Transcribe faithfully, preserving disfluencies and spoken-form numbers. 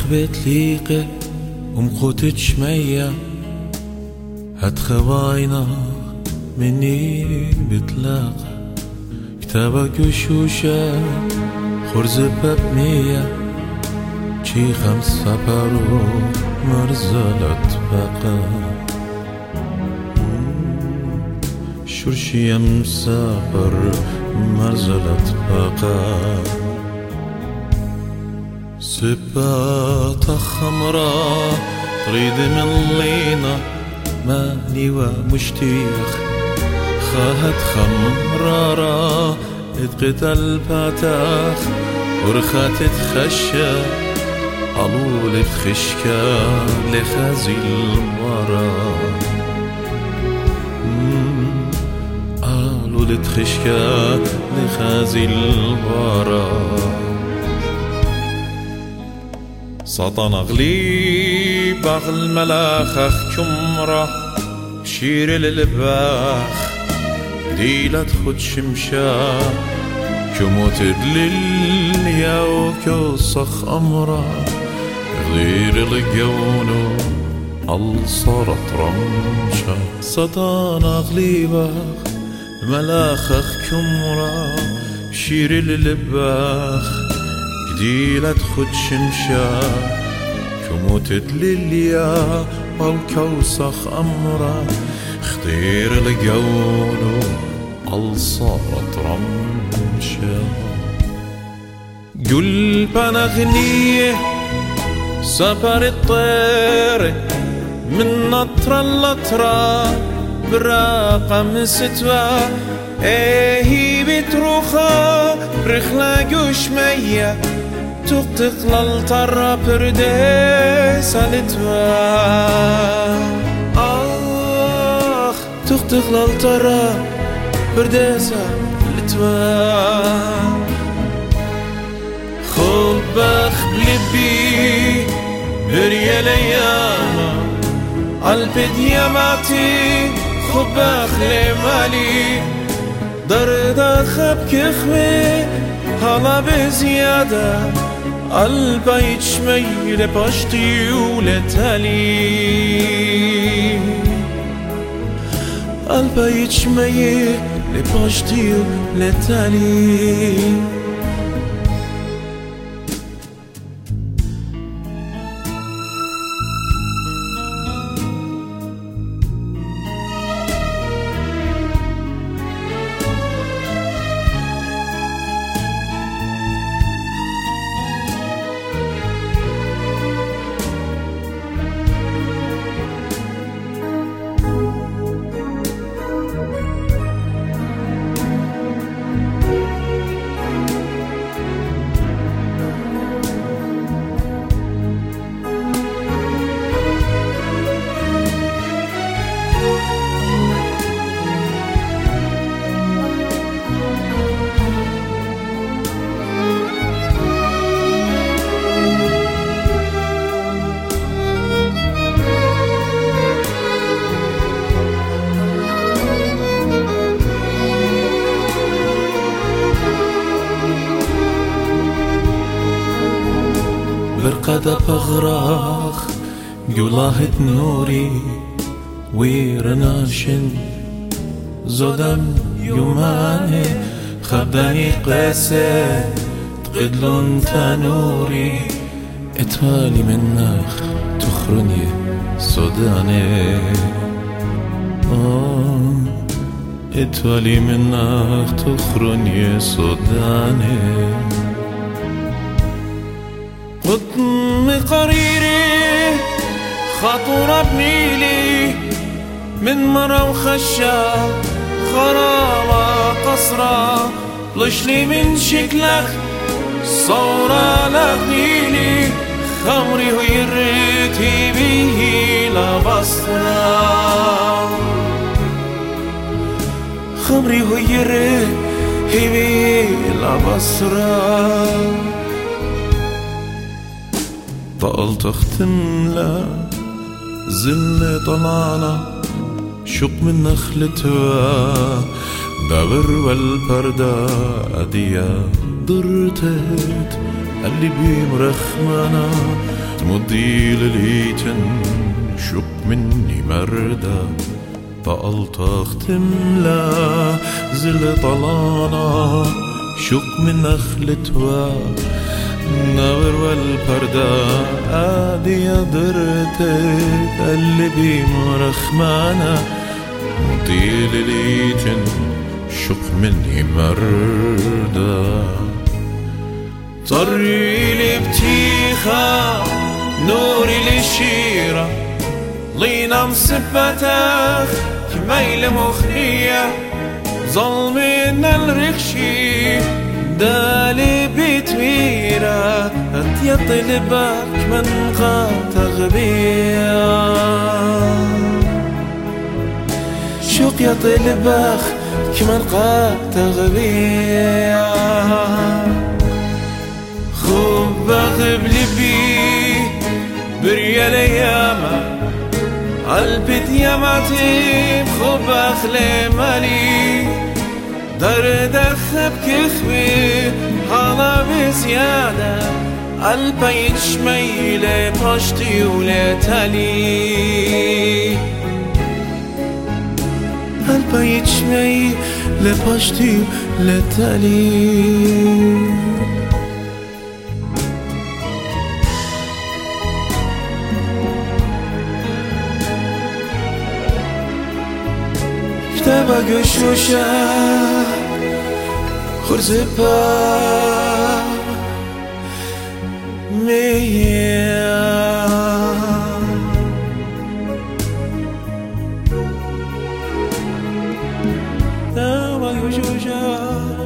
بتليقي ومخوتت شمية هات خواينا مني بتلاقى كتابك وشوشة خرز بابنية شي خمس سبرو مرزلت بقى شرشي مسافر مرزلت بقى سبات خمرة تريد من لينا ماني ومشتيخ خاهت خمرارة ادقت الباتاخ ورخات تخشى قالوا بخشكا لخازي المرا قالوا لتخشكا لخازي المرا سطن أغلي باغ الملاخخ كمرة بشير للباخ ديلة خد شمشا كموت دليل وكوسخ أمرة غير الجونو الصرت رمشا سطن أغلي باغ الملاخخ كمرة بشير للباخ ديلة خد شمشا كموت دليليا والكوسخ أمرا خطير الجونو الصارت رمشا قلب أنا غنية سفر الطير من نطرة لطرة برقم ستوى ايه بتروخا رخلا قشمية تقتق للطرة برديس لتوا آخ تقتق للطرة برديس لتوا خبخ بلبي بريا ليانا قلبي دياماتي خبخ لمالي درد خبك خوي هلا بزيادة قلبي يتشمي لباشتي ولتالي قلبي يتشمي لباشتي ولتالي برقدة بغراخ جولاهت نوري ويرناشن زودم يوماني خبداني قاسي تقدلون تانوري اتوالي مناخ تخرني سوداني آه اتوالي مناخ تخرني سوداني قطم قريري خطورة بنيلي من مرة وخشة خرابة قصرة لشلي من شكلك صورة لغنيلي خمري ويرتي بيه لبصرة خمري ويرتي بيه لبصرة طقلت اختم لا زل طلعنا شق من نخلتها دبر والبردة أديا درتت اللي بمرخمنا تمضي لليتن شق مني مردة بقلطخ تملا زل طلانا شق من نخلتها نور والبردة عادي درتك اللي بمرخمنا مضي لليتن شق مني مردة طري لي بتيخة نوري للشيرة لينا مصبتك كميل مخنية ظلمنا الرخشي دالي بتميرة أتيطلبك من قاطع بيا شوق يطلبك كمان قاطع بيا خبخ بلبي بريال ياما قلبي دياماتي خبخ لمالي دردخ بكخوي حالا بزيادة قلبي يشمي لباشتي ولتالي قلبي يشمي لباشتي ولتالي كتابة قشوشة خرزبة مية كتابة قشوشة